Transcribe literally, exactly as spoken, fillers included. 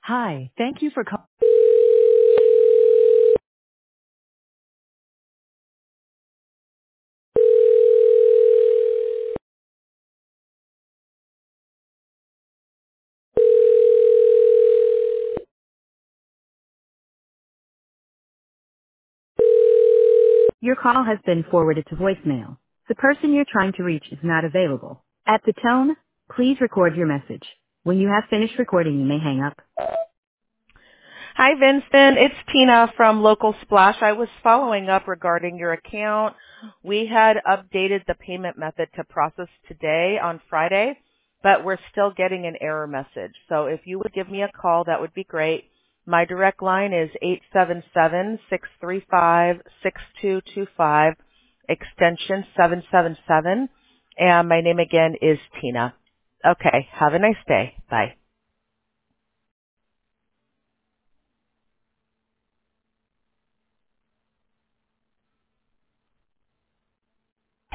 Hi, thank you for calling. Your call has been forwarded to voicemail. The person you're trying to reach is not available. At the tone, please record your message. When you have finished recording, you may hang up. Hi, Vincent. It's Tina from Local Splash. I was following up regarding your account. We had updated the payment method to process today on Friday, but we're still getting an error message. So if you would give me a call, that would be great. My direct line is eight seven seven, six three five, six two two five, extension seven seven seven, and my name again is Tina. Okay, have a nice day. Bye.